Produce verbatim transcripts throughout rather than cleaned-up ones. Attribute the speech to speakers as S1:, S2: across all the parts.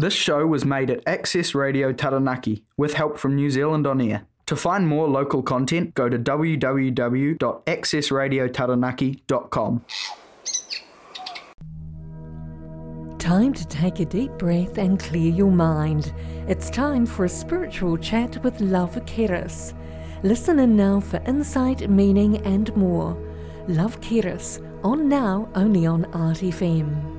S1: This show was made at Access Radio Taranaki with help from New Zealand On Air. To find more local content, go to w w w dot access radio taranaki dot com.
S2: Time to take a deep breath and clear your mind. It's time for a spiritual chat with Love Keris. Listen in now for insight, meaning and more. Love Keris, on now only on Art F M.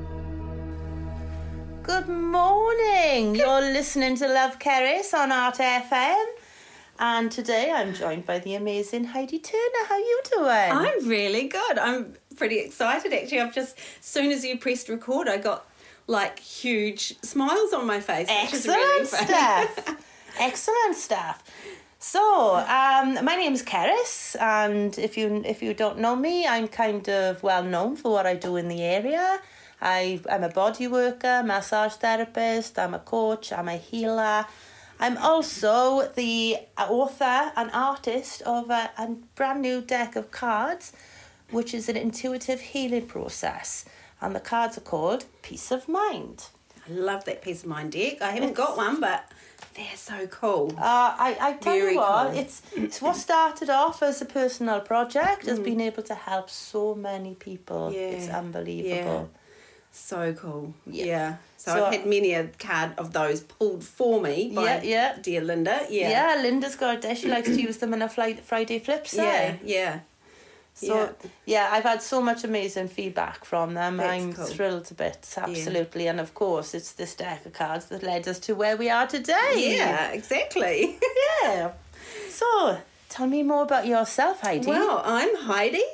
S3: Good morning. You're listening to Love Keris on Art F M. And today I'm joined by the amazing Heidi Turner. How are you doing?
S4: I'm really good. I'm pretty excited actually. I've just, as soon as you pressed record, I got like huge smiles on my face.
S3: Excellent
S4: which is really
S3: stuff. Excellent stuff. So, um, my name's Keris, and if you if you don't know me, I'm kind of well known for what I do in the area. I, I'm a body worker, massage therapist, I'm a coach, I'm a healer. I'm also the author and artist of a, a brand new deck of cards, which is an intuitive healing process. And the cards are called Peace of Mind.
S4: I love that Peace of Mind deck. I haven't
S3: It's,
S4: got one, but they're so cool.
S3: Uh, I, I tell
S4: Very
S3: you what,
S4: cool.
S3: it's, it's what started off as a personal project has been able to help so many people.
S4: Yeah.
S3: It's unbelievable.
S4: So cool.
S3: Yeah.
S4: Yeah. So,
S3: So-
S4: I've had many a card of those pulled for me by
S3: Yeah, yeah.
S4: dear Linda. Yeah.
S3: Yeah, Linda's got a dish. She likes to use them in a fly, Friday flip
S4: Yeah.
S3: side.
S4: Yeah.
S3: So,
S4: Yeah.
S3: yeah, I've had so much amazing feedback from them.
S4: That's
S3: I'm
S4: cool.
S3: thrilled to bits, absolutely. And of course, it's this deck of cards that led us to where we are today.
S4: Yeah, exactly.
S3: Yeah. So, tell me more about yourself, Heidi.
S4: Well, I'm Heidi,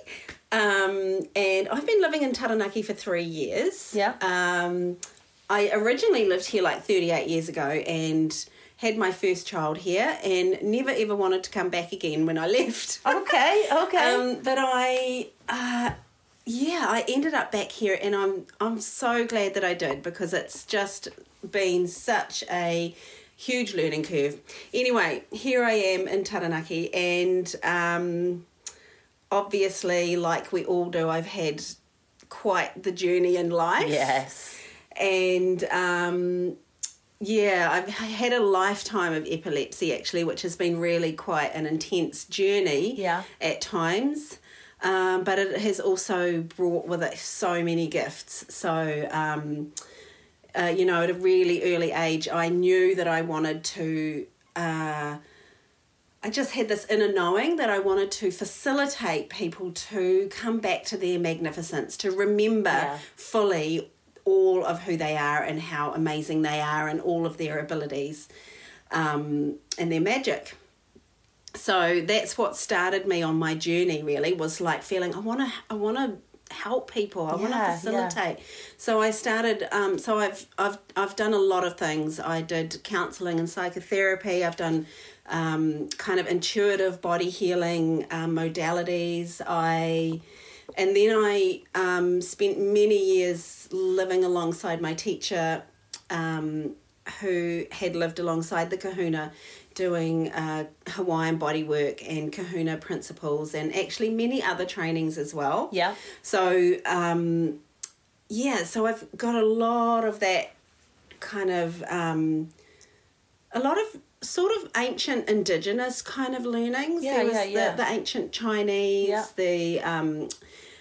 S4: um, and I've been living in Taranaki for three years.
S3: Yeah.
S4: Um, I originally lived here like thirty-eight years ago and had my first child here and never ever wanted to come back again when I left.
S3: Okay, okay.
S4: Um, but I, uh, yeah, I ended up back here, and I'm I'm so glad that I did, because it's just been such a huge learning curve. Anyway, here I am in Taranaki, and um, obviously, like we all do, I've had quite the journey in life.
S3: Yes.
S4: And um, yeah, I've had a lifetime of epilepsy actually, which has been really quite an intense journey
S3: Yeah.
S4: at times. Um, but it has also brought with it so many gifts. So, um, uh, you know, at a really early age, I knew that I wanted to, uh, I just had this inner knowing that I wanted to facilitate people to come back to their magnificence, to remember
S3: Yeah.
S4: fully all of who they are and how amazing they are and all of their abilities um, and their magic. So that's what started me on my journey, really, was like feeling I want to I want to help people. I want to
S3: Yeah,
S4: facilitate. So I started um, so I've I've I've done a lot of things. I did counseling and psychotherapy. I've done um, kind of intuitive body healing um, modalities. I And then I um, spent many years living alongside my teacher, um, who had lived alongside the Kahuna, doing uh, Hawaiian body work and Kahuna principles, and actually many other trainings as well.
S3: Yeah.
S4: So, um, yeah, so I've got a lot of that kind of, um, a lot of sort of ancient indigenous kind of learnings.
S3: Yeah,
S4: There was
S3: yeah, yeah.
S4: The, the ancient Chinese,
S3: Yeah.
S4: the um,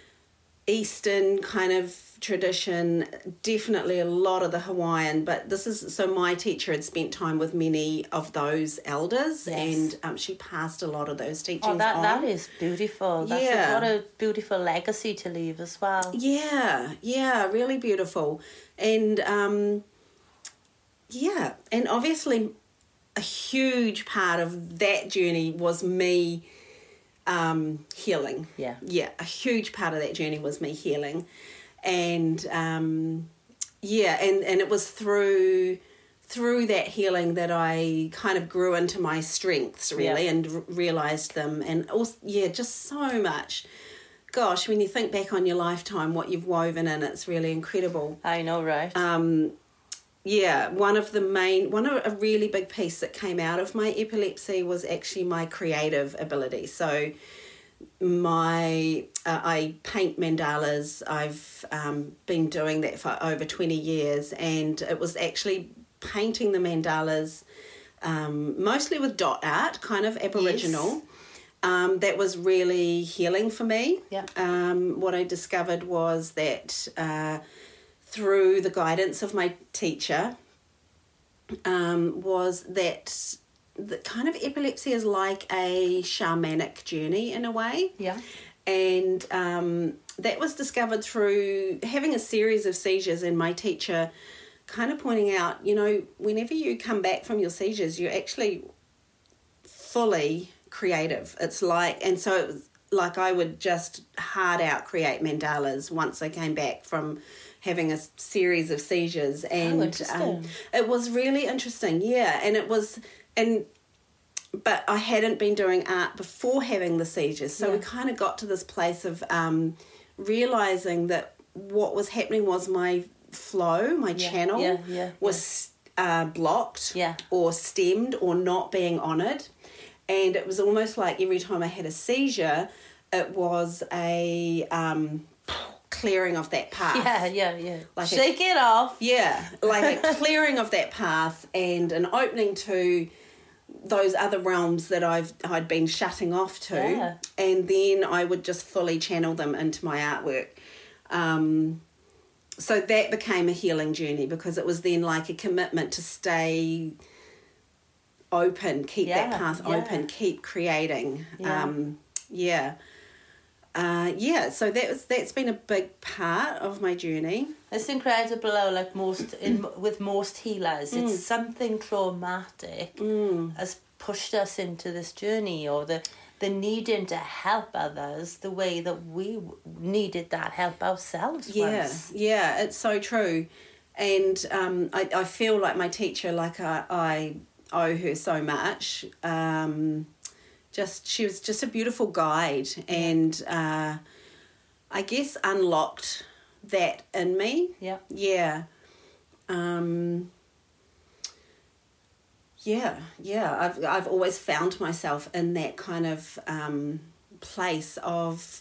S4: Eastern kind of tradition, definitely a lot of the Hawaiian, but this is, so my teacher had spent time with many of those elders.
S3: Yes.
S4: And um, she passed a lot of those teachings
S3: Oh, that,
S4: on.
S3: that is beautiful. That's
S4: Yeah.
S3: a, what a beautiful legacy to leave as well.
S4: Yeah, yeah, really beautiful. And um, yeah, and obviously a huge part of that journey was me um, healing.
S3: Yeah.
S4: Yeah, a huge part of that journey was me healing. And um, yeah, and, and it was through through that healing that I kind of grew into my strengths, really,
S3: Yeah.
S4: and r- realised them. And also, yeah, just so much. Gosh, when you think back on your lifetime, what you've woven in, it's really incredible.
S3: I know, right?
S4: Um, yeah, one of the main, one of a really big piece that came out of my epilepsy was actually my creative ability. So my, uh, I paint mandalas. I've um, been doing that for over twenty years, and it was actually painting the mandalas, um, mostly with dot art, kind of Aboriginal.
S3: Yes.
S4: Um, that was really healing for me.
S3: Yeah.
S4: Um, what I discovered was that uh, through the guidance of my teacher, um, was that the kind of epilepsy is like a shamanic journey in a way.
S3: Yeah.
S4: And um, that was discovered through having a series of seizures, and my teacher kind of pointing out, you know, whenever you come back from your seizures, you're actually fully creative. It's like, and so it was like I would just hard out create mandalas once I came back from having a series of seizures. And
S3: oh, interesting.
S4: um, it was really interesting, yeah. And it was, and but I hadn't been doing art before having the seizures, so
S3: yeah.
S4: we kind of got to this place of um, realizing that what was happening was my flow, my
S3: yeah.
S4: channel
S3: yeah, yeah,
S4: was uh, blocked
S3: yeah.
S4: or stemmed or not being honoured. And it was almost like every time I had a seizure, it was a um, clearing of that path.
S3: Yeah, yeah, yeah.
S4: Like
S3: Shake
S4: a,
S3: it off.
S4: Yeah, like a clearing of that path and an opening to those other realms that I've I'd been shutting off to.
S3: Yeah.
S4: And then I would just fully channel them into my artwork. Um, so that became a healing journey, because it was then like a commitment to stay open, keep
S3: Yeah,
S4: that path
S3: yeah.
S4: open, keep creating.
S3: Yeah.
S4: Um, yeah. Uh, yeah, so that was, that's been a big part of my journey.
S3: It's incredible how, like most in with most healers,
S4: Mm.
S3: it's something traumatic
S4: Mm.
S3: has pushed us into this journey, or the the needing to help others the way that we w- needed that help ourselves.
S4: Yeah,
S3: once.
S4: yeah, it's so true. And um, I, I feel like my teacher, like I, I owe her so much. Um, just she was just a beautiful guide, and uh, I guess unlocked that in me.
S3: Yeah.
S4: Yeah. Um, yeah, yeah. I've I've always found myself in that kind of um, place of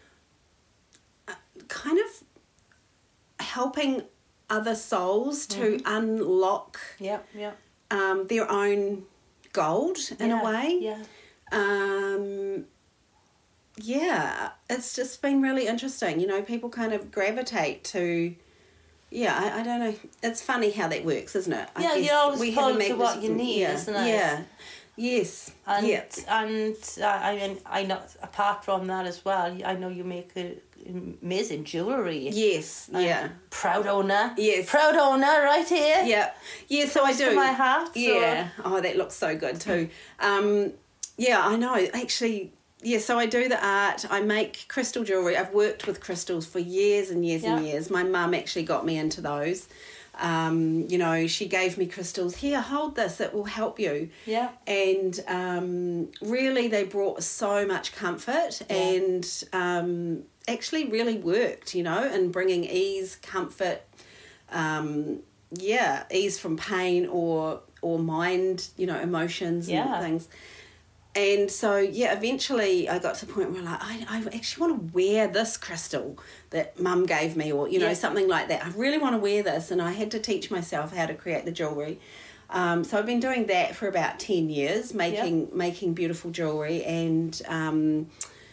S4: uh, kind of helping other souls to
S3: Mm-hmm.
S4: unlock
S3: Yeah, yeah.
S4: um, their own gold in
S3: yeah,
S4: a way.
S3: Yeah.
S4: Um, yeah, it's just been really interesting. You know, people kind of gravitate to, yeah, I, I don't know. It's funny how that works, isn't it? I
S3: Yeah,
S4: guess
S3: you're always
S4: we have a
S3: pulled to what you
S4: magnetism-
S3: need,
S4: yeah,
S3: isn't it?
S4: Yeah, yes,
S3: And
S4: yeah.
S3: and uh, I mean, I know apart from that as well, I know you make a, amazing jewellery.
S4: Yes,
S3: I'm
S4: yeah.
S3: Proud owner.
S4: Yes.
S3: Proud owner right here.
S4: Yeah, yeah, so I
S3: Close
S4: do.
S3: to my heart. So.
S4: Yeah. Oh, that looks so good too. Um, yeah, I know. Actually, yeah, so I do the art. I make crystal jewellery. I've worked with crystals for years and years and
S3: Yeah.
S4: years. My mum actually got me into those. Um, you know, she gave me crystals. Here, hold this. It will help you.
S3: Yeah.
S4: And um, really, they brought so much comfort
S3: Yeah.
S4: and um, actually really worked, you know, in bringing ease, comfort, um, yeah, ease from pain or or mind, you know, emotions
S3: Yeah.
S4: and things. And so, yeah, eventually I got to the point where like, I, I actually want to wear this crystal that mum gave me, or, you know,
S3: Yeah.
S4: something like that. I really want to wear this. And I had to teach myself how to create the jewellery. Um, so I've been doing that for about ten years, making making beautiful jewellery. And, um,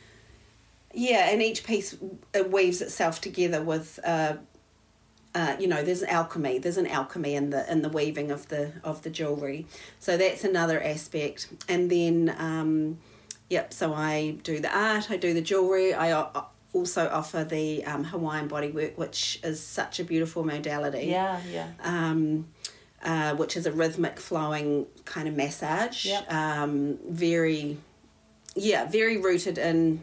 S4: yeah, and each piece it weaves itself together with... Uh, Uh, you know, there's alchemy. There's an alchemy in the in the weaving of the of the jewelry, so that's another aspect. And then, um, yep. So I do the art. I do the jewelry. I o- also offer the um, Hawaiian bodywork, which is such a beautiful modality.
S3: Yeah, yeah.
S4: Um, uh, which is a rhythmic flowing kind of massage.
S3: Yep.
S4: Um, very, yeah, very rooted in.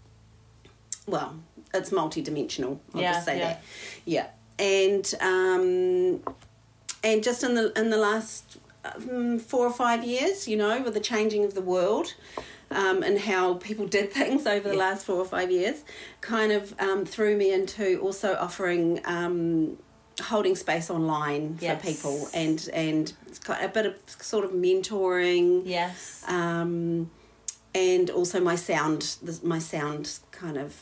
S4: Well, it's multidimensional. I'll
S3: Yeah,
S4: just say
S3: yeah.
S4: that. Yeah. And um, and just in the in the last um, four or five years, you know, with the changing of the world, um, and how people did things over the
S3: Yeah.
S4: last four or five years, kind of um, threw me into also offering um, holding space online for
S3: Yes.
S4: people, and and it's got a bit of sort of mentoring.
S3: Yes.
S4: Um, and also my sound, my sound kind of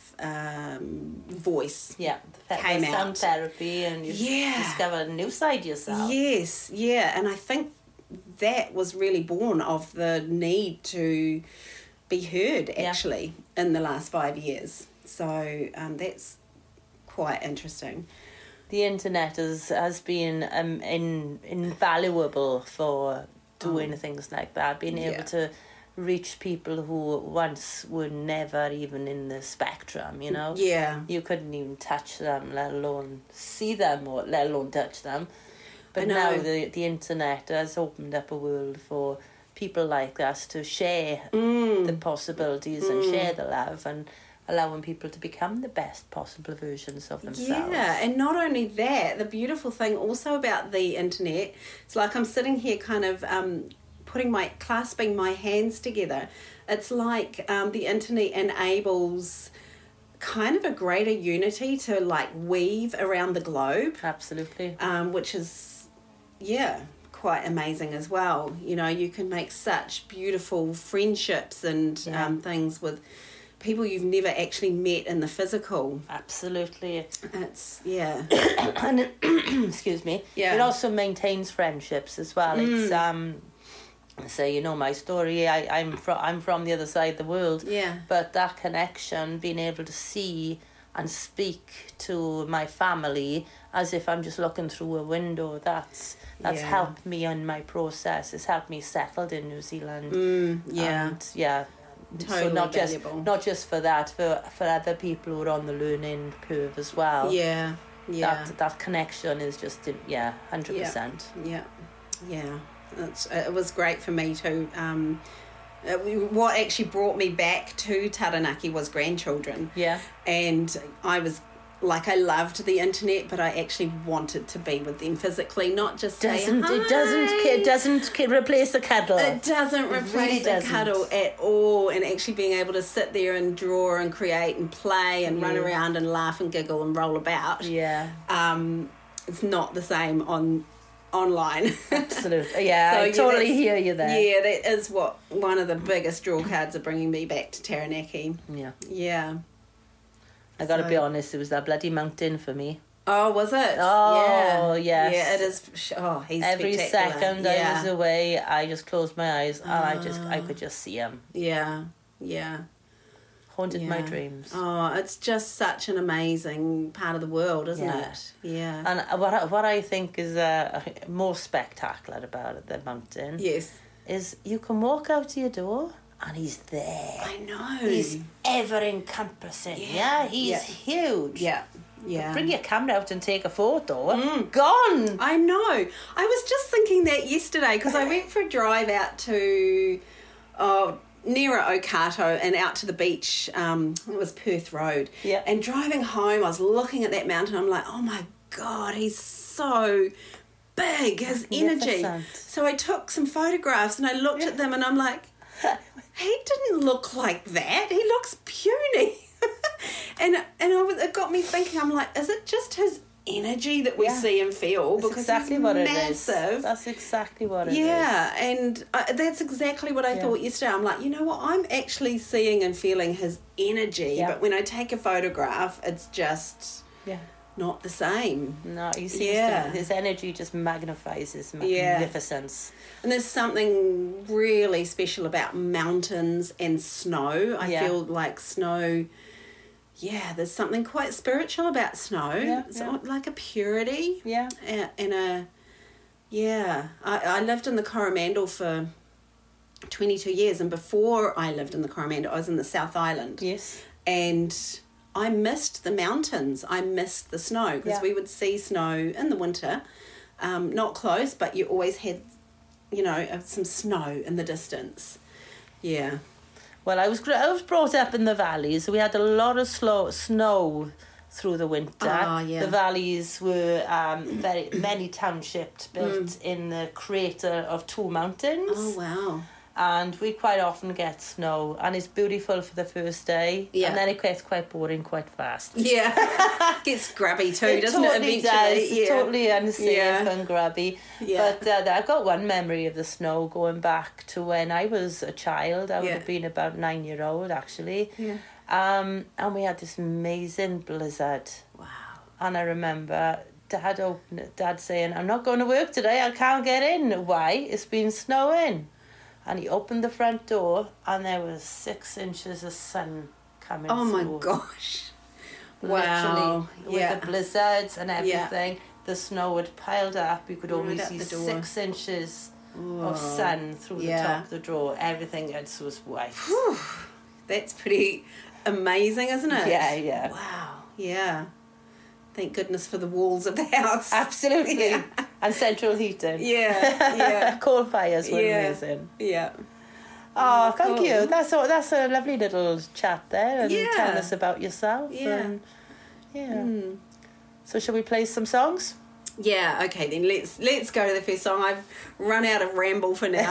S4: um, voice.
S3: Yeah, the
S4: came
S3: sound
S4: out.
S3: therapy, and you
S4: Yeah.
S3: discovered a new side of yourself.
S4: Yes, yeah, and I think that was really born of the need to be heard,
S3: Yeah.
S4: actually, in the last five years. So um, that's quite interesting.
S3: The internet has has been um, in, invaluable for doing things like that, being able
S4: Yeah.
S3: to reach people who once were never even in the spectrum, you know?
S4: Yeah.
S3: You couldn't even touch them, let alone see them, or let alone touch them. But
S4: I know.
S3: now the, the internet has opened up a world for people like us to share
S4: Mm.
S3: the possibilities and share the love, and allowing people to become the best possible versions of themselves.
S4: Yeah, and not only that, the beautiful thing also about the internet, it's like I'm sitting here kind of um, putting my, clasping my hands together. It's like um, the internet enables kind of a greater unity to like weave around the globe,
S3: Absolutely.
S4: um, which is, yeah, quite amazing as well. You know, you can make such beautiful friendships and
S3: Yeah.
S4: um, things with people you've never actually met in the physical.
S3: Absolutely.
S4: It's, yeah.
S3: And it, excuse me.
S4: Yeah.
S3: It also maintains friendships as well. It's um so you know my story. I, I'm from I'm from the other side of the world.
S4: Yeah.
S3: But that connection, being able to see and speak to my family as if I'm just looking through a window, that's that's
S4: Yeah.
S3: helped me in my process. It's helped me settled in New Zealand.
S4: Mm, yeah.
S3: And yeah. So
S4: Totally
S3: not just
S4: valuable.
S3: not just for that, for for other people who are on the learning curve as well.
S4: Yeah. Yeah.
S3: That that connection is just yeah, hundred
S4: Yeah.
S3: percent.
S4: Yeah. Yeah. It's, it was great for me too. Um, uh, what actually brought me back to Taranaki was grandchildren.
S3: Yeah.
S4: And I was like, I loved the internet, but I actually wanted to be with them physically, not just say
S3: Doesn't
S4: hi.
S3: it doesn't it doesn't ki- replace a cuddle.
S4: It doesn't replace
S3: really
S4: a
S3: doesn't.
S4: cuddle at all, and actually being able to sit there and draw and create and play and run
S3: Yeah.
S4: around and laugh and giggle and roll about.
S3: Yeah.
S4: Um, it's not the same on online.
S3: Absolutely. Yeah.
S4: So,
S3: I
S4: yeah,
S3: totally
S4: that's-
S3: hear you there.
S4: Yeah, that is what one of the biggest draw cards are bringing me back to Taranaki.
S3: Yeah.
S4: Yeah.
S3: I got to
S4: So-
S3: be honest. It was that bloody mountain for me.
S4: Oh, was it?
S3: Oh,
S4: yeah.
S3: yes.
S4: Yeah, it is. Oh, he's
S3: Every
S4: spectacular.
S3: second
S4: yeah.
S3: I was away, I just closed my eyes and I just I could just see him.
S4: Yeah, yeah.
S3: Haunted my
S4: Yeah.
S3: dreams.
S4: Oh, it's just such an amazing part of the world, isn't
S3: Yeah.
S4: it? Yeah.
S3: And what I, what I think is uh, more spectacular about it, the mountain,
S4: Yes.
S3: is you can walk out to your door and he's there.
S4: I know.
S3: He's ever encompassing. Yeah, he's
S4: Yeah.
S3: huge.
S4: Yeah. Yeah.
S3: Bring your camera out and take a photo. Gone.
S4: I know. I was just thinking that yesterday because I went for a drive out to oh, nearer Okato and out to the beach. Um, it was Perth Road.
S3: Yeah.
S4: And driving home, I was looking at that mountain. I'm like, oh my God, he's so big, his energy.
S3: Magnificent.
S4: So I took some photographs and I looked at them and I'm like, he didn't look like that. He looks puny. and and I was, it got me thinking, I'm like, is it just his energy that we
S3: Yeah.
S4: see and feel?
S3: That's
S4: Because
S3: exactly
S4: he's
S3: what
S4: massive.
S3: it is. That's exactly what it is.
S4: Yeah, and uh, that's exactly what I
S3: Yeah.
S4: thought yesterday. I'm like, you know what? I'm actually seeing and feeling his energy,
S3: Yeah.
S4: but when I take a photograph, it's just
S3: Yeah.
S4: not the same.
S3: No, he seems
S4: Yeah.
S3: to, his energy just magnifies his
S4: Yeah.
S3: magnificence.
S4: And there's something really special about mountains and snow. I
S3: Yeah.
S4: feel like snow, yeah, there's something quite spiritual about snow.
S3: Yeah,
S4: it's
S3: yeah.
S4: like a purity.
S3: Yeah.
S4: a- And a, yeah. I, I lived in the Coromandel for twenty-two years, and before I lived in the Coromandel, I was in the South Island.
S3: Yes.
S4: And I missed the mountains. I missed the snow because
S3: Yeah.
S4: we would see snow in the winter, um, not close, but you always had, you know, uh, some snow in the distance. Yeah.
S3: Well, I was gr- I was brought up in the valleys, so we had a lot of slow snow through the winter.
S4: Ah, yeah.
S3: The valleys were um, very many townships built in the crater of two mountains.
S4: Oh, wow.
S3: and we quite often get snow, and it's beautiful for the first day,
S4: Yeah.
S3: and then it gets quite boring quite fast.
S4: Yeah. Gets grubby too,
S3: It
S4: doesn't
S3: totally
S4: it,
S3: does.
S4: eventually?
S3: It's totally unsafe
S4: Yeah.
S3: and grubby.
S4: Yeah.
S3: But uh, I've got one memory of the snow going back to when I was a child. I would
S4: Yeah.
S3: have been about nine year old actually.
S4: Yeah.
S3: Um, and we had this amazing blizzard.
S4: Wow.
S3: And I remember Dad open, Dad saying, "I'm not going to work today. I can't get in. Why? It's been snowing." And he opened the front door, and there was six inches of sun coming
S4: Oh my
S3: through.
S4: gosh.
S3: Literally,
S4: Wow.
S3: with
S4: Yeah.
S3: the blizzards and
S4: Yeah.
S3: everything, the snow had piled up. You could
S4: Right
S3: only
S4: out
S3: see
S4: the door.
S3: six inches
S4: Oh.
S3: of sun through
S4: Yeah.
S3: the top of the door. Everything else was white.
S4: That's pretty amazing, isn't it?
S3: Yeah, yeah.
S4: Wow. Yeah. Thank goodness for the walls of the house.
S3: Absolutely.
S4: Yeah.
S3: And central heating.
S4: Yeah. Yeah.
S3: Coal fires were
S4: Yeah.
S3: amazing.
S4: Yeah.
S3: Oh, thank
S4: cool.
S3: you. That's a, that's a lovely little chat there, and
S4: Yeah.
S3: tell us about yourself.
S4: Yeah.
S3: And, yeah.
S4: Mm.
S3: So shall we play some songs?
S4: Yeah, okay then let's let's go to the first song. I've run out of ramble for now.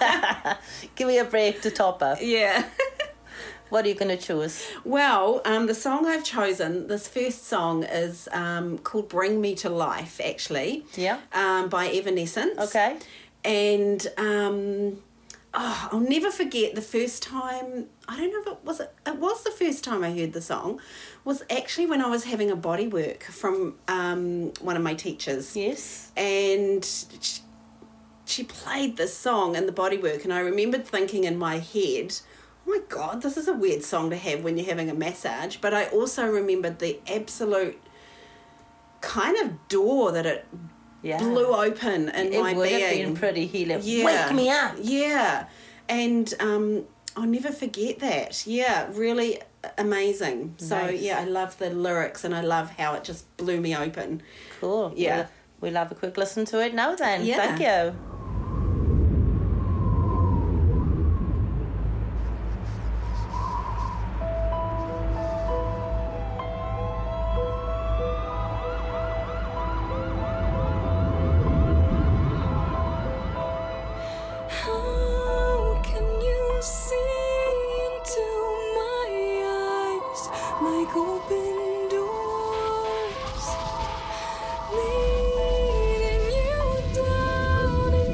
S3: Give me a break to top up.
S4: Yeah.
S3: What are you going to choose?
S4: Well, um, the song I've chosen, this first song is um, called Bring Me to Life, actually.
S3: Yeah.
S4: Um, by Evanescence.
S3: Okay.
S4: And um, oh, I'll never forget the first time, I don't know if it was, it, it was the first time I heard the song, was actually when I was having a body work from um, one of my teachers.
S3: Yes.
S4: And she, she played this song in the bodywork, and I remembered thinking in my head, oh my God, this is a weird song to have when you're having a massage. But I also remembered the absolute kind of door that it
S3: Yeah.
S4: blew open in
S3: It
S4: my
S3: would
S4: being.
S3: have been pretty healing.
S4: Yeah.
S3: Wake me up.
S4: Yeah. And um, I'll never forget that. Yeah, really amazing. So,
S3: Nice.
S4: yeah, I love the lyrics, and I love how it just blew me open.
S3: Cool.
S4: Yeah.
S3: We'll, we'll have a quick listen to it now then.
S4: Yeah.
S3: Thank you.
S5: How can you see into my eyes like open doors, leading you down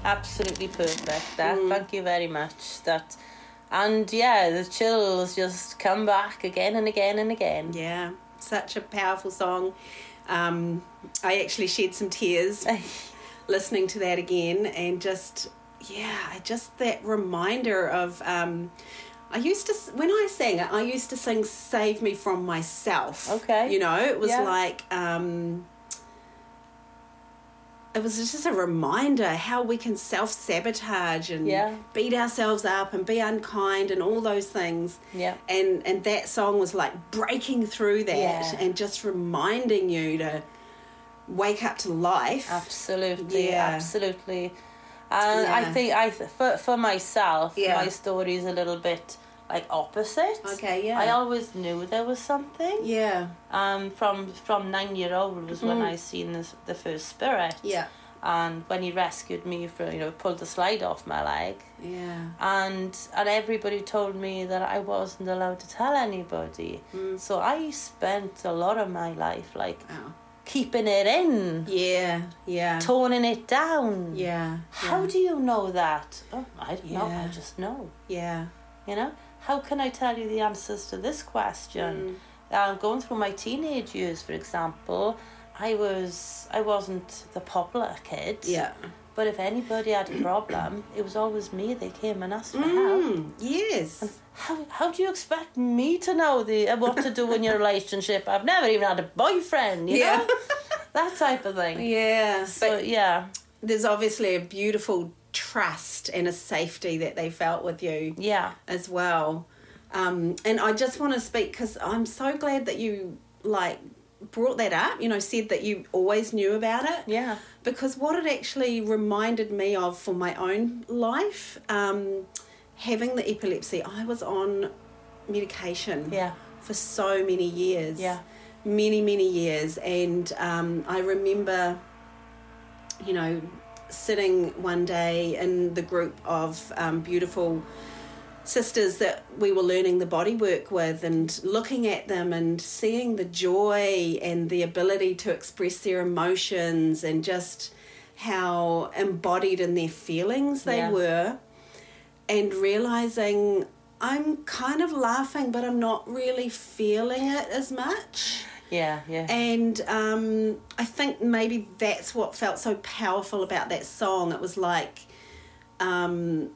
S3: Absolutely perfect. That.
S4: Mm.
S3: Thank you very much. That, and yeah, the chills just come back again and again and again.
S4: Yeah, such a powerful song. Um, I actually shed some tears listening to that again, and just yeah, just that reminder of. Um, I used to, when I sang it, I used to sing "Save Me From Myself."
S3: Okay.
S4: You know, it was
S3: Yeah.
S4: like. Um, It was just a reminder how we can self-sabotage and
S3: Yeah.
S4: beat ourselves up and be unkind and all those things.
S3: Yeah.
S4: And and that song was like breaking through that
S3: Yeah.
S4: and just reminding you to wake up to life.
S3: Absolutely,
S4: Yeah.
S3: absolutely. And I
S4: Yeah.
S3: think I th- for for myself,
S4: Yeah.
S3: my story is a little bit like opposite.
S4: Okay, yeah.
S3: I always knew there was something.
S4: Yeah.
S3: Um, from from nine year old was when I seen the the first spirit.
S4: Yeah.
S3: And when he rescued me from, you know, pulled the slide off my leg,
S4: Yeah.
S3: and and everybody told me that I wasn't allowed to tell anybody.
S4: Mm.
S3: So I spent a lot of my life like
S4: Oh.
S3: keeping it in,
S4: Yeah. Yeah.
S3: toning it down.
S4: Yeah.
S3: How
S4: yeah.
S3: do you know that? Oh, I don't know. I
S4: Yeah.
S3: just know.
S4: Yeah.
S3: You know, how can I tell you the answers to this question? Um, going through my teenage years, for example, I was I wasn't the popular kid.
S4: Yeah.
S3: But if anybody had a problem, it was always me. They came and asked for help.
S4: Mm, yes.
S3: How how do you expect me to know the uh, what to do in your relationship? I've never even had a boyfriend. You
S4: Yeah.
S3: know, that type of thing.
S4: Yeah.
S3: So
S4: But
S3: yeah,
S4: there's obviously a beautiful trust and a safety that they felt with you.
S3: yeah,
S4: As well. Um, and I just want to speak because I'm so glad that you like brought that up, you know, said that you always knew about it.
S3: yeah,
S4: Because what it actually reminded me of for my own life, um, having the epilepsy, I was on medication
S3: yeah,
S4: for so many years.
S3: Yeah.
S4: Many, many years. And um, I remember, you know, sitting one day in the group of um, beautiful sisters that we were learning the body work with and looking at them and seeing the joy and the ability to express their emotions and just how embodied in their feelings they
S3: Yeah.
S4: were, and realizing I'm kind of laughing but I'm not really feeling it as much.
S3: yeah, yeah.
S4: And um, I think maybe that's what felt so powerful about that song. It was like, um,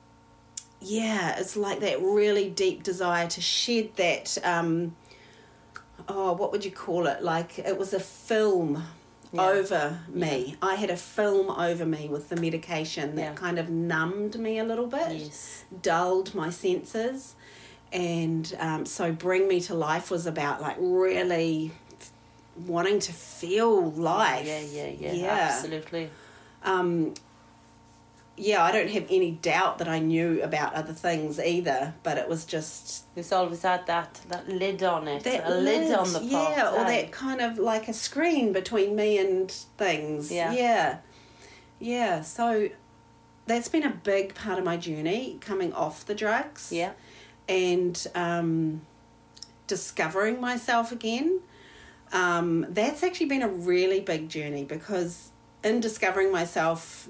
S4: yeah, it's like that really deep desire to shed that, um, oh, what would you call it? Like it was a film
S3: Yeah.
S4: over me. I had a film over me with the medication that
S3: Yeah.
S4: kind of numbed me a little bit,
S3: Yes.
S4: dulled my senses. And um, so Bring Me to Life was about like really wanting to feel life.
S3: Yeah, yeah, yeah,
S4: Yeah.
S3: absolutely.
S4: Um, yeah, I don't have any doubt that I knew about other things either, but it was just
S3: It's always had that, that lid on it,
S4: that
S3: a lid, on the pot.
S4: yeah, or
S3: eh?
S4: that kind of like a screen between me and things.
S3: Yeah.
S4: yeah, yeah. So that's been a big part of my journey, coming off the drugs.
S3: Yeah,
S4: And um, discovering myself again. Um, that's actually been a really big journey, because in discovering myself,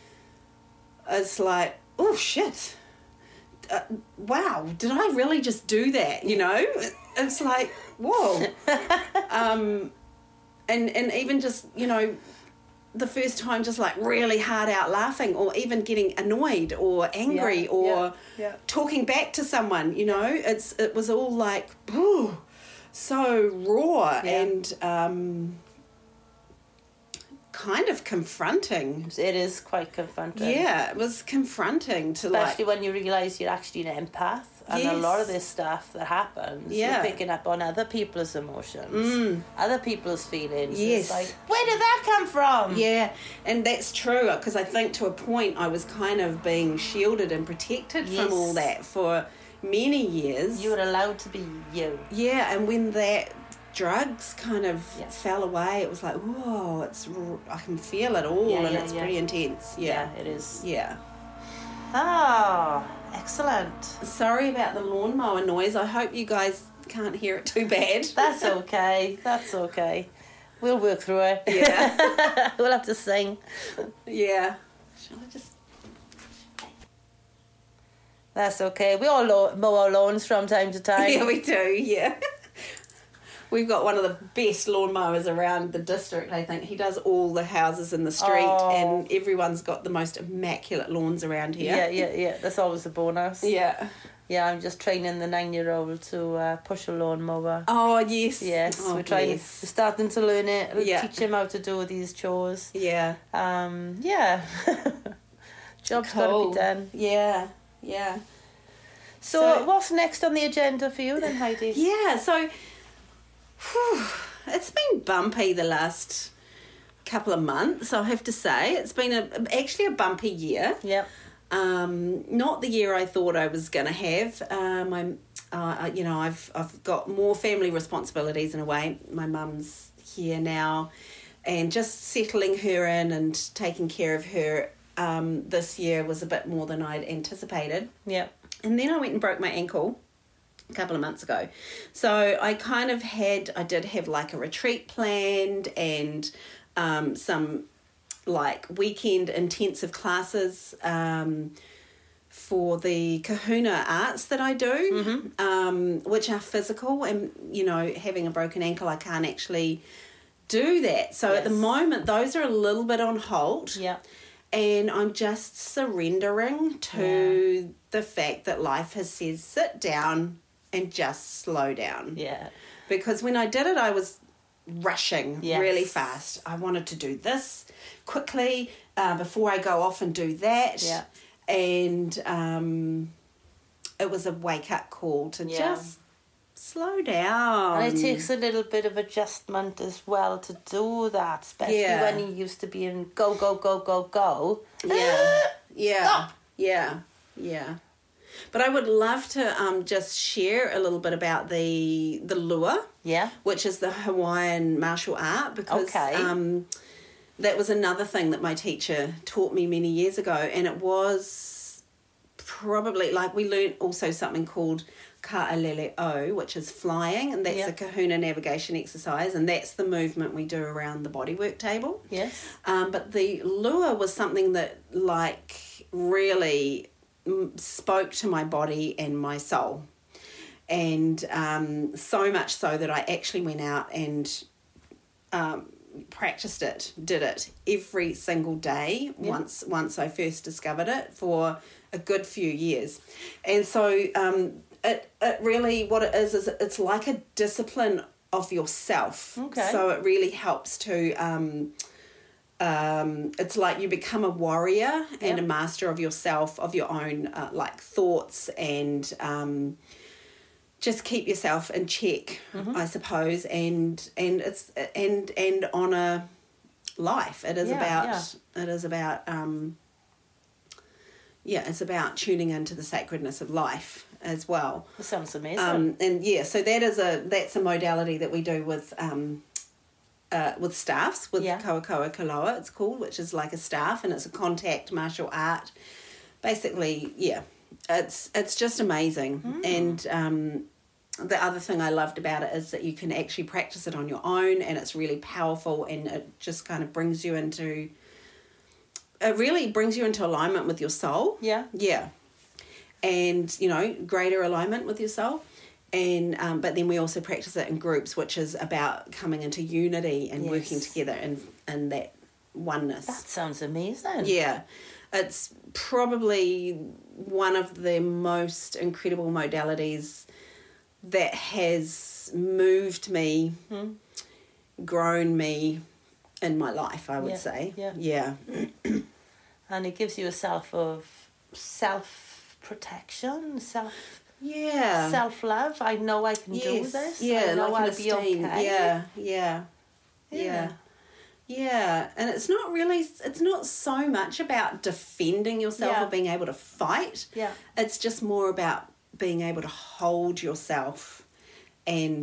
S4: it's like, oh shit, uh, wow, did I really just do that? You know, it's like, whoa. um, and and even just, you know, the first time just like really hard out laughing, or even getting annoyed or angry,
S3: Yeah,
S4: or
S3: yeah, yeah.
S4: talking back to someone, you know, it's it was all like, whew, so raw.
S3: Yeah.
S4: And um, kind of confronting.
S3: it is quite confronting.
S4: Yeah, it was confronting to
S3: Especially
S4: like,
S3: when you realise you're actually an empath, and a lot of
S4: Yes.
S3: this stuff that happens,
S4: Yeah.
S3: you're picking up on other people's emotions, other people's feelings.
S4: Yes.
S3: It's like, where did that come from?
S4: yeah, and that's true, because I think to a point I was kind of being shielded and protected
S3: Yes.
S4: from all that for many years.
S3: You were allowed to be you.
S4: Yeah, and when that drugs kind of
S3: Yeah.
S4: fell away, it was like, whoa, it's r- I can feel it all,
S3: Yeah,
S4: and
S3: yeah,
S4: it's
S3: yeah.
S4: pretty intense. Yeah,
S3: it is.
S4: yeah.
S3: Oh, excellent.
S4: Sorry about the lawnmower noise. I hope you guys can't hear it too bad.
S3: That's okay. That's okay. We'll work through it.
S4: Yeah,
S3: We'll have to sing.
S4: yeah. Shall I just...
S3: That's okay. We all lo- mow our lawns from time to time.
S4: Yeah, we do, yeah. We've got one of the best lawnmowers around the district, I think. He does all the houses in the street,
S3: Oh.
S4: and everyone's got the most immaculate lawns around here.
S3: Yeah, yeah, yeah. That's always a bonus.
S4: Yeah.
S3: Yeah, I'm just training the nine-year-old to uh, push a lawnmower.
S4: Oh, yes.
S3: Yes,
S4: Oh,
S3: we're trying.
S4: bless.
S3: We're starting to learn it. We'll
S4: Yeah.
S3: teach him how to do these chores.
S4: Yeah.
S3: Um, yeah. Job's got to
S4: Cool.
S3: be done.
S4: Yeah, yeah.
S3: So,
S4: So-
S3: what's next on the agenda for you then, Heidi?
S4: Yeah, so whew, it's been bumpy the last couple of months, I have to say. It's been a, actually a bumpy year.
S3: Yep.
S4: Um, not the year I thought I was going to have. Um, I'm, uh, you know, I've I've got more family responsibilities in a way. My mum's here now, and just settling her in and taking care of her um, this year was a bit more than I'd anticipated.
S3: Yep.
S4: And then I went and broke my ankle a couple of months ago. So I kind of had, I did have like a retreat planned and um, some like weekend intensive classes um, for the kahuna arts that I do, um, which are physical. And, you know, having a broken ankle, I can't actually do that. So at the
S3: Yes.
S4: moment, those are a little bit on hold.
S3: Yep.
S4: And I'm just surrendering to the fact that life has said, sit down and just slow down.
S3: Yeah.
S4: Because when I did it, I was rushing
S3: Yes.
S4: really fast. I wanted to do this quickly uh, before I go off and do that.
S3: Yeah.
S4: And um, it was a wake-up call to
S3: Yeah.
S4: just slow down.
S3: And it takes a little bit of adjustment as well to do that, especially
S4: Yeah.
S3: when you used to be in go, go, go, go, go.
S4: Yeah, yeah,
S3: Stop.
S4: yeah, yeah. But I would love to um just share a little bit about the the lua,
S3: Yeah.
S4: which is the Hawaiian martial art, because
S3: Okay.
S4: um that was another thing that my teacher taught me many years ago, and it was probably like we learnt also something called ka'aleleo, which is flying, and that's
S3: Yeah.
S4: a kahuna navigation exercise, and that's the movement we do around the bodywork table.
S3: Yes.
S4: Um, but the lure was something that like really mm, spoke to my body and my soul, and um, so much so that I actually went out and um, practiced it, did it every single day.
S3: Yeah.
S4: Once once I first discovered it for a good few years, and so um, it it really what it is is it's like a discipline of yourself.
S3: Okay.
S4: So it really helps to. Um, um, it's like you become a warrior and
S3: Yeah.
S4: a master of yourself, of your own uh, like thoughts, and um, just keep yourself in check,
S3: Mm-hmm.
S4: I suppose, and and it's and and honor life. It is
S3: Yeah,
S4: about it is about um, yeah, it's about tuning into the sacredness of life as well.
S3: That sounds amazing.
S4: Um, and yeah, so that is a that's a modality that we do with um, uh, with staffs, with
S3: Yeah.
S4: Kawakoa Kaloa, it's called, which is like a staff, and it's a contact martial art. Basically, yeah, it's it's just amazing.
S3: Mm.
S4: And um, the other thing I loved about it is that you can actually practice it on your own, and it's really powerful, and it just kind of brings you into. It really brings you into alignment with your soul.
S3: yeah.
S4: Yeah. And, you know, greater alignment with your soul. And um, but then we also practice it in groups, which is about coming into unity and
S3: Yes.
S4: working together in, in that oneness.
S3: That sounds amazing.
S4: Yeah. It's probably one of the most incredible modalities that has moved me,
S3: Hmm.
S4: grown me in my life, I would
S3: Yeah,
S4: say.
S3: yeah.
S4: Yeah.
S3: And it gives you a self of self protection, self
S4: Yeah.
S3: self love. I know I can do this.
S4: Yeah,
S3: I know
S4: like an
S3: I'll be
S4: esteem.
S3: okay.
S4: Yeah, yeah, yeah,
S3: Yeah.
S4: yeah. And it's not really. It's not so much about defending yourself
S3: Yeah.
S4: or being able to fight.
S3: Yeah.
S4: It's just more about being able to hold yourself and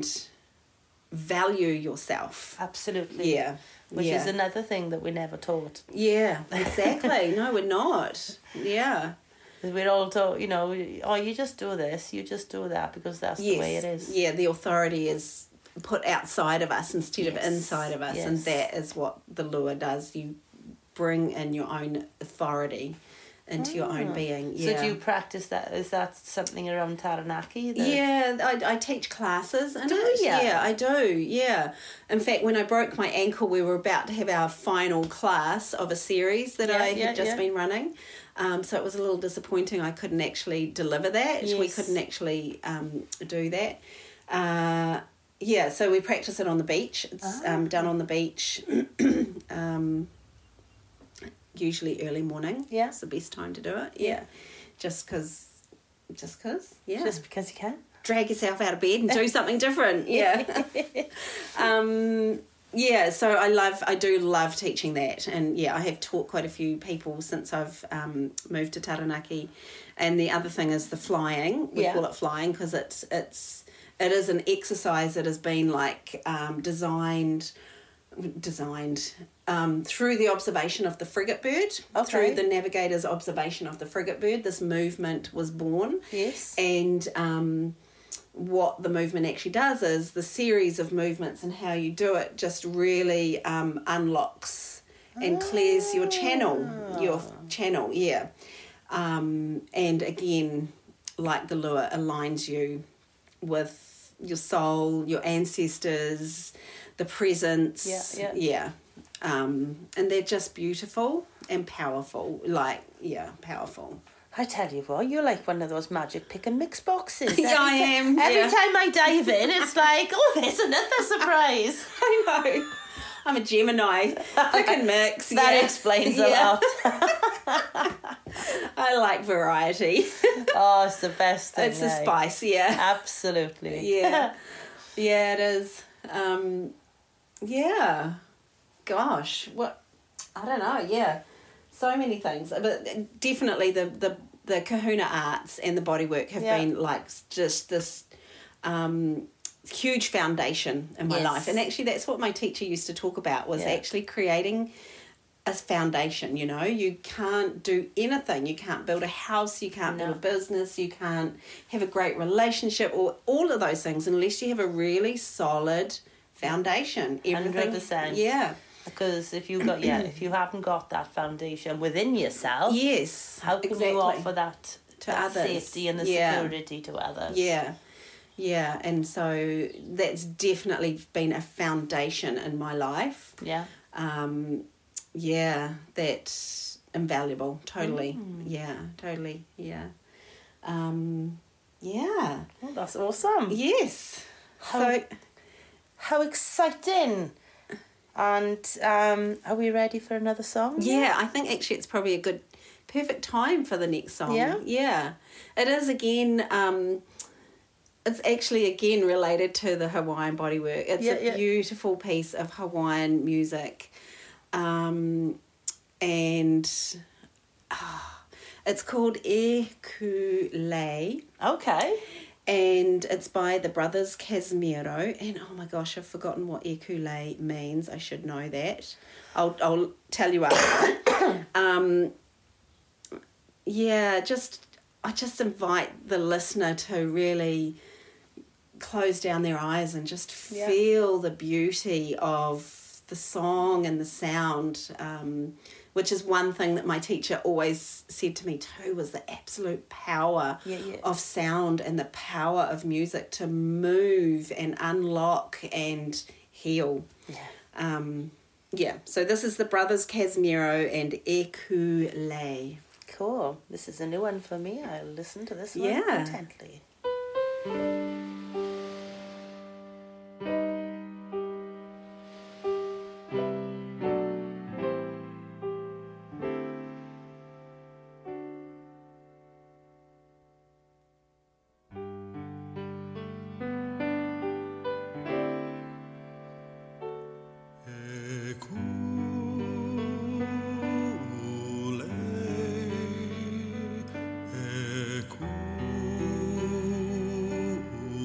S4: value yourself.
S3: Absolutely.
S4: Yeah.
S3: Which
S4: yeah.
S3: is another thing that we never taught.
S4: Yeah, exactly. No, we're not. Yeah.
S3: We're all taught, you know, oh, you just do this, you just do that because that's the way it is.
S4: Yeah, the authority is put outside of us instead of
S3: Yes,
S4: inside of us, and
S3: yes.
S4: that is what the lure does. You bring in your own authority into your own being. Yeah.
S3: So do you practice that? Is that something around Taranaki? The...
S4: Yeah, I, I teach classes in
S3: Do
S4: it.
S3: ya?
S4: Yeah, I do, yeah. In fact, when I broke my ankle, we were about to have our final class of a series that
S3: Yeah,
S4: I had
S3: yeah,
S4: just
S3: yeah.
S4: been running. Um, so it was a little disappointing I couldn't actually deliver that. We
S3: Yes.
S4: couldn't actually um, do that. Uh, yeah, so we practice it on the beach. It's
S3: Ah.
S4: um, done on the beach. um, usually early morning.
S3: Yeah.
S4: It's the best time to do it. Yeah.
S3: Yeah.
S4: Just because, just because, yeah.
S3: Just because you can.
S4: Drag yourself out of bed and do something different. Yeah. um, yeah, so I love, I do love teaching that. And yeah, I have taught quite a few people since I've um, moved to Taranaki. And the other thing is the flying. We
S3: Yeah.
S4: call it flying because it's, it's, it is an exercise that has been like um, designed, designed um, through the observation of the frigate bird,
S3: Okay.
S4: through the navigator's observation of the frigate bird. This movement was born.
S3: Yes.
S4: And um, what the movement actually does is the series of movements and how you do it just really um, unlocks and clears your channel, your channel, yeah. Um, and again, like the lure, aligns you with your soul, your ancestors, the presence.
S3: Yeah, yeah.
S4: Yeah. Um, and they're just beautiful and powerful. Like, yeah, powerful.
S3: I tell you what, you're like one of those magic pick and mix boxes.
S4: Yeah,
S3: Every
S4: I
S3: ti-
S4: am,
S3: Every
S4: yeah.
S3: time I dive in, it's like, oh, there's another surprise.
S4: I know. I'm a Gemini. Pick and mix.
S3: That
S4: yeah.
S3: explains a
S4: Yeah.
S3: lot.
S4: I like variety.
S3: Oh, it's the best thing.
S4: It's a
S3: eh?
S4: spice, yeah.
S3: Absolutely.
S4: Yeah. Yeah, it is. Um, yeah. Gosh, what? I don't know, yeah. So many things. But definitely the, the, the kahuna arts and the bodywork have
S3: Yeah.
S4: been like just this um, huge foundation in my
S3: Yes.
S4: life. And actually that's what my teacher used to talk about was
S3: Yeah.
S4: actually creating a foundation, you know. You can't do anything. You can't build a house, you can't build
S3: No.
S4: a business, you can't have a great relationship or all of those things unless you have a really solid foundation. Everything.
S3: one hundred percent.
S4: Yeah.
S3: Because if you got yeah, if you haven't got that foundation within yourself,
S4: Yes.
S3: how can
S4: exactly.
S3: you offer that
S4: To
S3: that
S4: others?
S3: safety and the
S4: Yeah.
S3: security to others?
S4: Yeah. Yeah. And so that's definitely been a foundation in my life.
S3: Yeah.
S4: Um, yeah, that's invaluable. Totally. Yeah, totally. Yeah. Um, yeah.
S3: Well, that's awesome.
S4: Yes.
S3: How-
S4: So,
S3: How exciting! And um, are we ready for another song?
S4: yeah, I think actually it's probably a good, perfect time for the next song.
S3: Yeah?
S4: Yeah. It is again, um, it's actually again related to the Hawaiian bodywork. It's
S3: Yeah,
S4: a
S3: yeah.
S4: beautiful piece of Hawaiian music. Um, and ah, it's called E Kulei.
S3: Okay.
S4: And it's by the brothers Casimiro. And oh my gosh, I've forgotten what Ekulei means. I should know that. I'll I'll tell you after. um, yeah, just I just invite the listener to really close down their eyes and just
S3: Yeah.
S4: feel the beauty of the song and the sound. Um, which is one thing that my teacher always said to me too, was the absolute power
S3: Yeah, yeah.
S4: of sound and the power of music to move and unlock and heal.
S3: Yeah.
S4: Um, yeah, so this is the brothers Casimiro and Ekulei.
S3: Cool. This is a new one for me. I'll listen to this one
S4: Yeah.
S3: intently.
S5: Ekulei,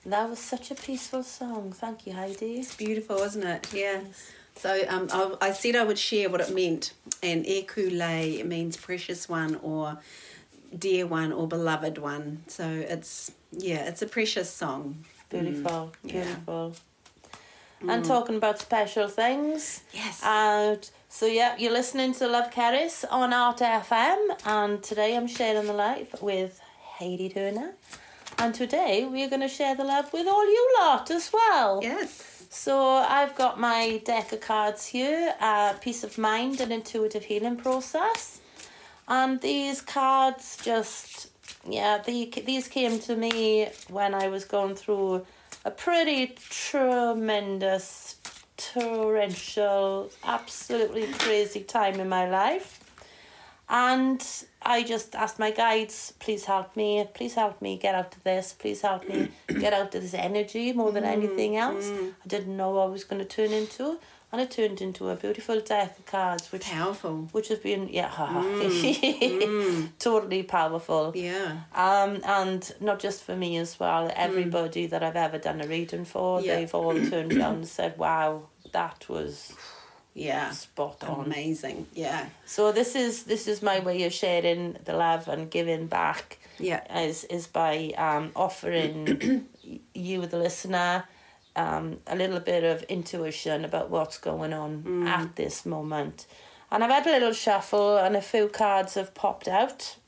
S3: That was such a peaceful song. Thank you, Heidi.
S4: It's beautiful, isn't it? Yeah. So um, I, I said I would share what it meant. And e kule means precious one or dear one or beloved one. So it's, yeah, it's a precious song.
S3: Beautiful,
S4: Mm,
S3: beautiful. Yeah. And talking about special things.
S4: Yes.
S3: And so, yeah, you're listening to Love Keris on Art F M. And today I'm sharing the live with Heidi Turner. And today we're going to share the love with all you lot as well.
S4: Yes.
S3: So I've got my deck of cards here, uh, Peace of Mind and Intuitive Healing Process. And these cards just, yeah, they, these came to me when I was going through a pretty tremendous, torrential, absolutely crazy time in my life. And I just asked my guides, please help me, please help me get out of this, please help me get out of this energy more than anything else. I didn't know what I was going to turn into, and it turned into a beautiful deck of cards, which
S4: Powerful.
S3: which has been, yeah,
S4: Mm.
S3: totally powerful.
S4: Yeah.
S3: Um, and not just for me as well, everybody that I've ever done a reading for,
S4: Yeah.
S3: they've all turned around and said, wow, that was
S4: Yeah.
S3: spot on.
S4: Amazing. Yeah.
S3: So this is this is my way of sharing the love and giving back.
S4: Yeah.
S3: Is is by um, offering you, the listener, um, a little bit of intuition about what's going on
S4: Mm.
S3: at this moment. And I've had a little shuffle, and a few cards have popped out.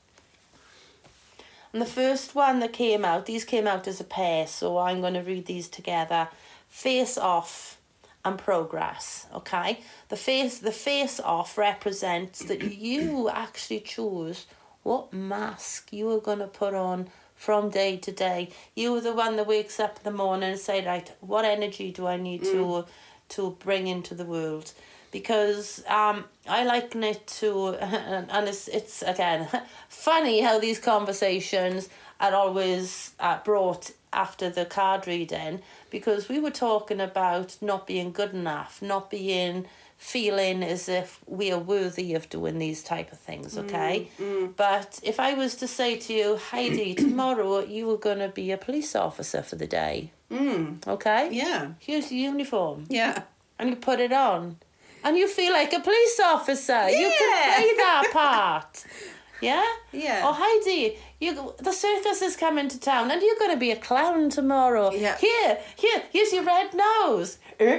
S3: And the first one that came out, these came out as a pair, so I'm going to read these together. Face Off and Progress, okay? The face the face off represents that you actually choose what mask you are going to put on from day to day. You are the one that wakes up in the morning and say, right, what energy do I need mm. to to bring into the world? Because um, I liken it to, and it's, it's again, funny how these conversations are always uh, brought after the card reading, because we were talking about not being good enough, not being, feeling as if we are worthy of doing these type of things, okay?
S4: Mm, mm.
S3: But if I was to say to you, Heidi, tomorrow you are going to be a police officer for the day,
S4: Mm.
S3: okay?
S4: Yeah.
S3: Here's the uniform.
S4: Yeah.
S3: And you put it on. And you feel like a police officer. Yeah. You can play that part. Yeah?
S4: Yeah.
S3: Oh, Heidi, you the circus is coming to town and you're going to be a clown tomorrow.
S4: Yeah.
S3: Here, here, here's your red nose.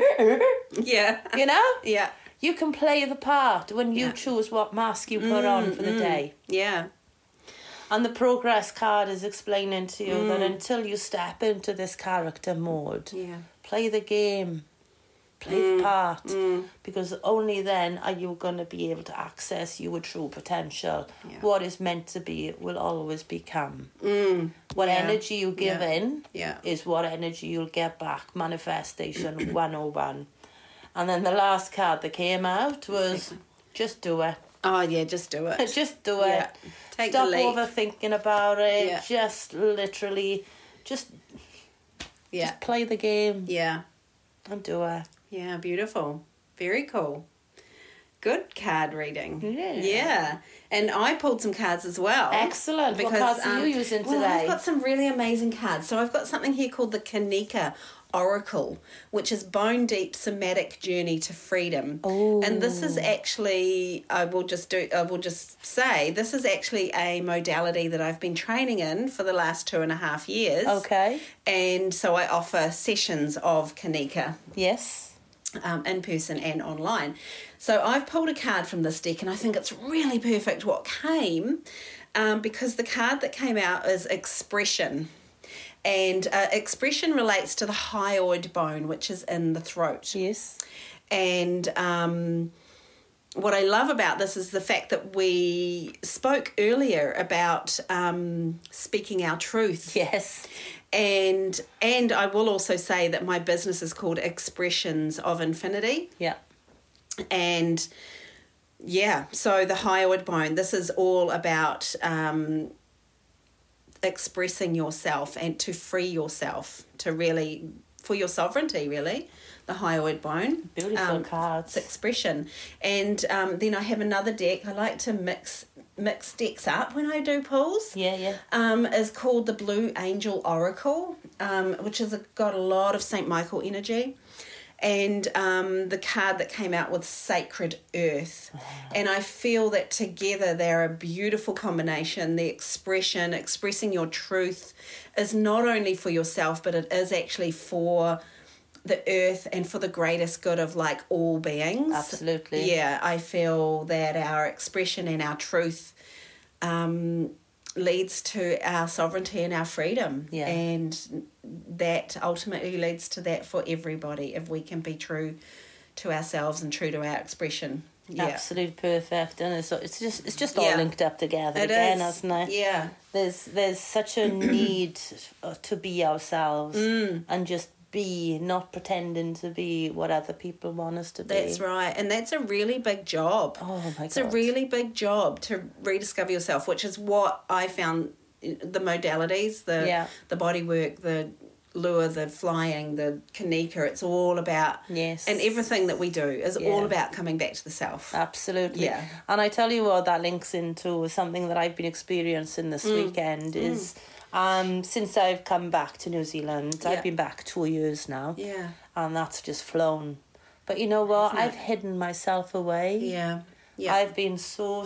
S4: Yeah.
S3: You know?
S4: Yeah.
S3: You can play the part when you
S4: Yeah.
S3: choose what mask you put
S4: Mm,
S3: on for the
S4: mm.
S3: day.
S4: Yeah.
S3: And the progress card is explaining to you
S4: Mm.
S3: that until you step into this character mode,
S4: Yeah.
S3: play the game, play the part, because only then are you going to be able to access your true potential.
S4: Yeah.
S3: What is meant to be will always become.
S4: Mm.
S3: What
S4: Yeah.
S3: energy you give
S4: Yeah.
S3: in
S4: Yeah.
S3: is what energy you'll get back. Manifestation one oh one. And then the last card that came out was just do it.
S4: Oh, yeah, just do it.
S3: Just do it.
S4: Yeah. Take
S3: Stop
S4: the leap.
S3: overthinking about it.
S4: Yeah.
S3: Just literally, just,
S4: Yeah.
S3: just play the game
S4: Yeah.
S3: and do it.
S4: Yeah, beautiful. Very cool. Good card reading.
S3: Yeah.
S4: Yeah. And I pulled some cards as well.
S3: Excellent. What cards are you using
S4: well,
S3: today?
S4: I've got some really amazing cards. So I've got something here called the Kanika Oracle, which is Bone Deep Somatic Journey to Freedom.
S3: Oh.
S4: And this is actually, I will just do, I will just say, this is actually a modality that I've been training in for the last two and a half years.
S3: Okay.
S4: And so I offer sessions of Kanika.
S3: Yes.
S4: Um, in person and online. So I've pulled a card from this deck and I think it's really perfect what came um, because the card that came out is expression. And uh, expression relates to the hyoid bone, which is in the throat.
S3: Yes.
S4: And um, what I love about this is the fact that we spoke earlier about um, speaking our truth.
S3: Yes.
S4: And and I will also say that my business is called Expressions of Infinity.
S3: Yeah.
S4: And yeah, so the hyoid bone, this is all about um, expressing yourself and to free yourself, to really, for your sovereignty, really, the hyoid bone.
S3: Beautiful
S4: um,
S3: cards.
S4: It's expression. And um, then I have another deck. I like to mix mix decks up when I do pulls.
S3: Yeah, yeah.
S4: Um, is called the Blue Angel Oracle, um, which has got a lot of Saint Michael energy. And um, the card that came out was Sacred Earth. And I feel that together they're a beautiful combination. The expression, expressing your truth, is not only for yourself, but it is actually for the earth and for the greatest good of like all beings.
S3: Absolutely.
S4: Yeah, I feel that our expression and our truth um, leads to our sovereignty and our freedom.
S3: Yeah.
S4: And that ultimately leads to that for everybody if we can be true to ourselves and true to our expression. Yeah.
S3: Absolutely perfect, and it's it's just it's just all
S4: Yeah.
S3: linked up together
S4: It
S3: again,
S4: is.
S3: hasn't it?
S4: Yeah.
S3: There's there's such a need to be ourselves
S4: Mm.
S3: and just be, not pretending to be what other people want us to be.
S4: That's right. And that's a really big job.
S3: Oh my
S4: It's
S3: God.
S4: a really big job to rediscover yourself, which is what I found the modalities, the
S3: Yeah.
S4: the body work, the lure, the flying, the kanika, it's all about,
S3: Yes.
S4: and everything that we do is
S3: Yeah.
S4: all about coming back to the self.
S3: Absolutely.
S4: Yeah.
S3: And I tell you what, that links into something that I've been experiencing this
S4: Mm.
S3: weekend is um since I've come back to New Zealand,
S4: Yeah.
S3: I've been back two years now.
S4: Yeah.
S3: And that's just flown. But you know what?
S4: Isn't it?
S3: I've hidden myself away.
S4: Yeah. Yeah.
S3: I've been so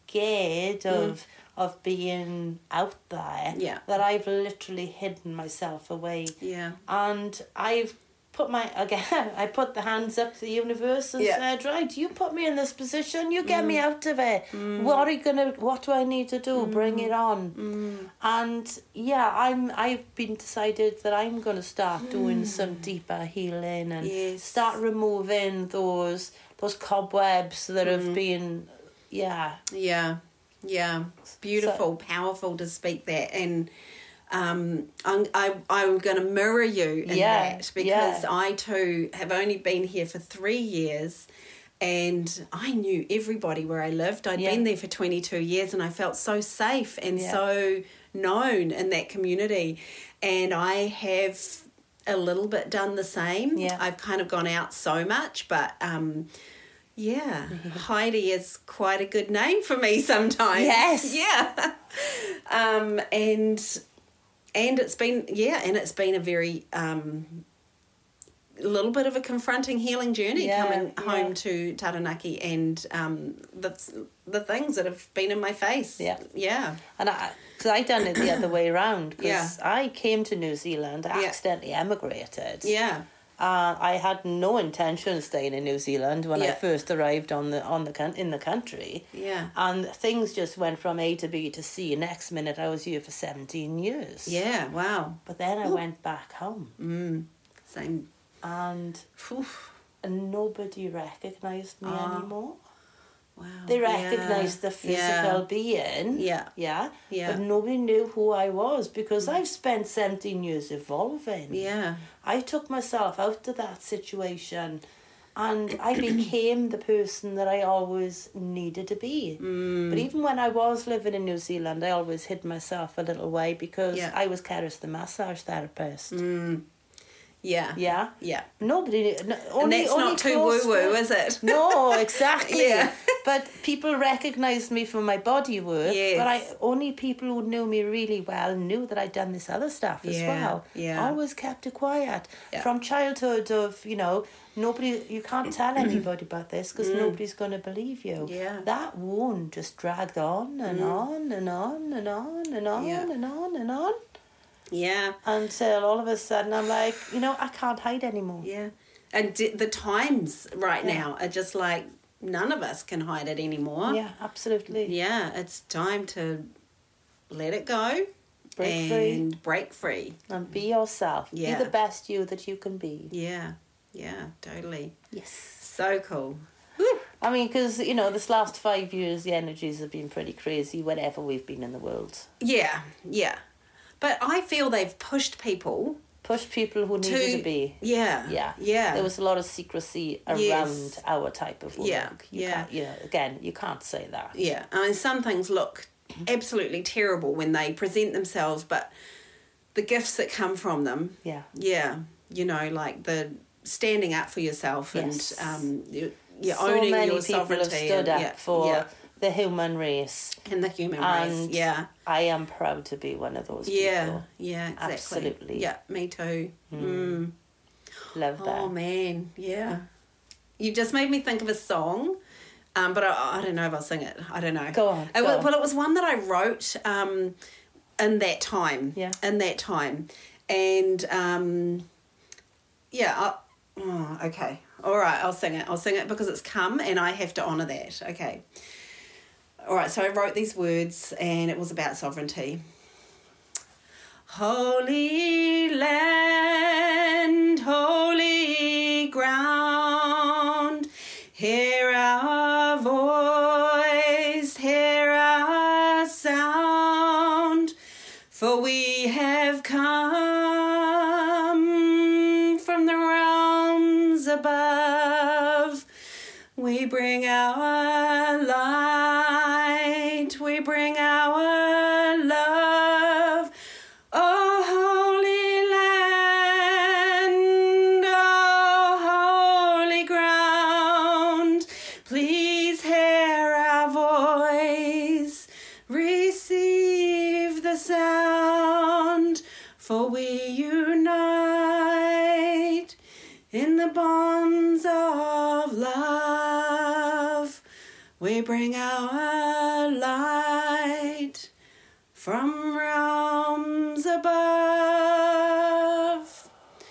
S3: scared of of being out there
S4: Yeah.
S3: that I've literally hidden myself away.
S4: Yeah.
S3: And I've put my, again, I put the hands up to the universe and
S4: Yeah.
S3: said, right, you put me in this position, you get me out of it. What are you gonna, what do I need to do? Bring it on. And yeah, I'm, I've been decided that I'm gonna start doing some deeper healing and
S4: Yes.
S3: start removing those, those cobwebs that have been, yeah.
S4: Yeah, yeah, beautiful, powerful to speak that, and um, I'm I I'm going to mirror you in
S3: Yeah,
S4: that because
S3: yeah.
S4: I too have only been here for three years, and I knew everybody where I lived. I'd
S3: Yeah.
S4: been there for twenty-two years, and I felt so safe and
S3: Yeah.
S4: so known in that community, and I have a little bit done the same.
S3: Yeah.
S4: I've kind of gone out so much, but um. Yeah, Heidi is quite a good name for me sometimes.
S3: Yes.
S4: Yeah. Um, and and it's been yeah, and it's been a very um little bit of a confronting healing journey
S3: Yeah,
S4: coming
S3: yeah.
S4: home to Taranaki and um the the things that have been in my face.
S3: Yeah.
S4: Yeah.
S3: And I, because I done it the other way around, because
S4: Yeah.
S3: I came to New Zealand, I
S4: Yeah.
S3: accidentally emigrated.
S4: Yeah.
S3: Uh, I had no intention of staying in New Zealand when I
S4: Yeah.
S3: first arrived on the on the coun- in the country.
S4: Yeah.
S3: And things just went from A to B to C. Next minute, I was here for seventeen years.
S4: Yeah. Wow.
S3: But then I went back home,
S4: Mm. Same.
S3: and
S4: Phew.
S3: nobody recognised me
S4: Ah.
S3: anymore.
S4: Wow.
S3: They
S4: Yeah.
S3: recognised the physical
S4: Yeah.
S3: being.
S4: Yeah.
S3: Yeah.
S4: Yeah.
S3: But nobody knew who I was, because I've spent seventeen years evolving.
S4: Yeah.
S3: I took myself out of that situation, and I became the person that I always needed to be.
S4: Mm.
S3: But even when I was living in New Zealand, I always hid myself a little way, because
S4: Yeah.
S3: I was Keris the massage therapist.
S4: Mm. Yeah.
S3: Yeah.
S4: Yeah.
S3: Nobody. No,
S4: And
S3: only,
S4: that's
S3: only
S4: not too
S3: close
S4: woo woo,
S3: friends-
S4: is it?
S3: No, exactly.
S4: Yeah.
S3: But people recognised me for my body work.
S4: Yes.
S3: But I only people who knew me really well knew that I'd done this other stuff as
S4: Yeah,
S3: well.
S4: yeah.
S3: Always kept it quiet.
S4: Yeah.
S3: From childhood of, you know, nobody, you can't tell anybody about this because nobody's going to believe you.
S4: Mm. Yeah. Mm.
S3: That wound just dragged on and on and on and on and on
S4: Yeah.
S3: and on and on.
S4: Yeah.
S3: Until all of a sudden I'm like, you know, I can't hide anymore.
S4: Yeah. And d- the times right
S3: Yeah.
S4: now are just like none of us can hide it anymore.
S3: Yeah, absolutely.
S4: Yeah, it's time to let it go
S3: Break
S4: and
S3: free.
S4: break free.
S3: And be yourself.
S4: Yeah.
S3: Be the best you that you can be.
S4: Yeah. Yeah, totally.
S3: Yes.
S4: So cool.
S3: I mean, because, you know, this last five years, the energies have been pretty crazy wherever we've been in the world.
S4: Yeah, yeah. But I feel they've pushed people
S3: Push people who needed
S4: to,
S3: to be.
S4: Yeah.
S3: Yeah.
S4: Yeah.
S3: There was a lot of secrecy around
S4: Yes.
S3: our type of work.
S4: Yeah,
S3: You
S4: yeah.
S3: Can't, you know, again, you can't say that.
S4: Yeah, I mean, some things look absolutely terrible when they present themselves, but the gifts that come from them,
S3: Yeah.
S4: yeah, you know, like the standing up for yourself
S3: Yes.
S4: and um, you, you're
S3: so
S4: owning
S3: many
S4: your
S3: people have
S4: sovereignty.
S3: stood
S4: and,
S3: up
S4: yeah,
S3: for
S4: yeah,
S3: the human race.
S4: And the human
S3: And
S4: race, yeah.
S3: I am proud to be one of those
S4: Yeah,
S3: people.
S4: yeah, exactly.
S3: Absolutely.
S4: Yeah, me too. Mm.
S3: Love that.
S4: Oh, man, yeah. You just made me think of a song, um, but I, I don't know if I'll sing it. I don't know.
S3: Go on,
S4: It,
S3: go
S4: wa-
S3: on.
S4: Well, it was one that I wrote um, in that time.
S3: Yeah.
S4: In that time. And, um, yeah, I, oh, okay. All right, I'll sing it. I'll sing it because it's come and I have to honour that. Okay. All right, so I wrote these words and it was about sovereignty. Holy land, holy ground, hear our voice, hear our sound, for we have come from the realms above. We bring our light, we bring our love. Oh, holy land, oh, holy ground, please hear our voice, receive the sound, for we unite in the bonds of love. We bring our light from realms above.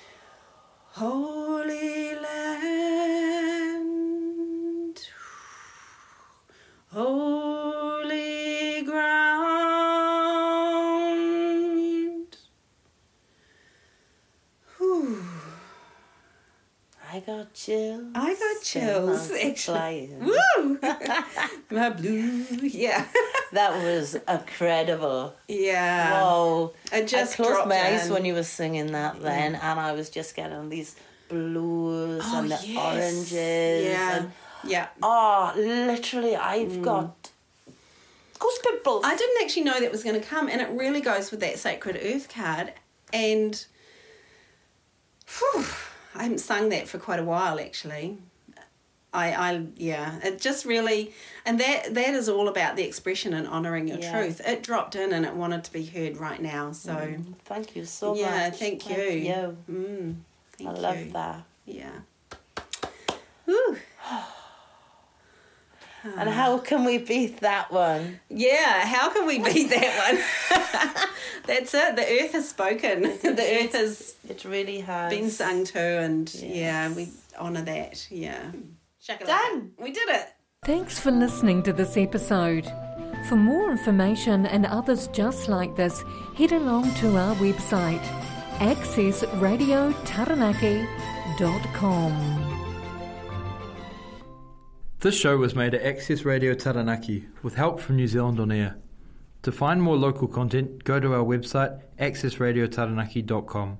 S4: Holy land, holy ground. Whew.
S3: I got chills.
S4: I got chills, actually.
S3: Woo!
S4: Woo! My blue, yeah.
S3: That was incredible.
S4: Yeah.
S3: Whoa.
S4: It just
S3: I closed
S4: dropped
S3: my eyes
S4: in.
S3: when you were singing that then, and I was just getting these blues
S4: Oh,
S3: and the
S4: yes.
S3: oranges.
S4: Yeah.
S3: And,
S4: Yeah.
S3: oh, literally, I've
S4: Mm.
S3: got goose pimples.
S4: I didn't actually know that was going to come, and it really goes with that Sacred Earth card. And whew, I haven't sung that for quite a while, actually. I, I, yeah, it just really, and that that is all about the expression and honouring your
S3: Yeah.
S4: truth. It dropped in, and it wanted to be heard right now. So,
S3: Mm, thank you so
S4: yeah,
S3: much.
S4: thank you.
S3: you.
S4: Mm, thank
S3: I love
S4: you.
S3: that.
S4: Yeah. Whew.
S3: And how can we beat that one?
S4: Yeah, how can we beat that one? That's it. The earth has spoken. The earth has
S3: It really has.
S4: been sung to, and
S3: Yes.
S4: yeah, we honour that. Yeah. Shakalaka.
S3: Done.
S4: We did it.
S2: Thanks for listening to this episode. For more information and others just like this, head along to our website, access radio taranaki dot com.
S1: This show was made at Access Radio Taranaki with help from New Zealand On Air. To find more local content, go to our website access radio taranaki dot com.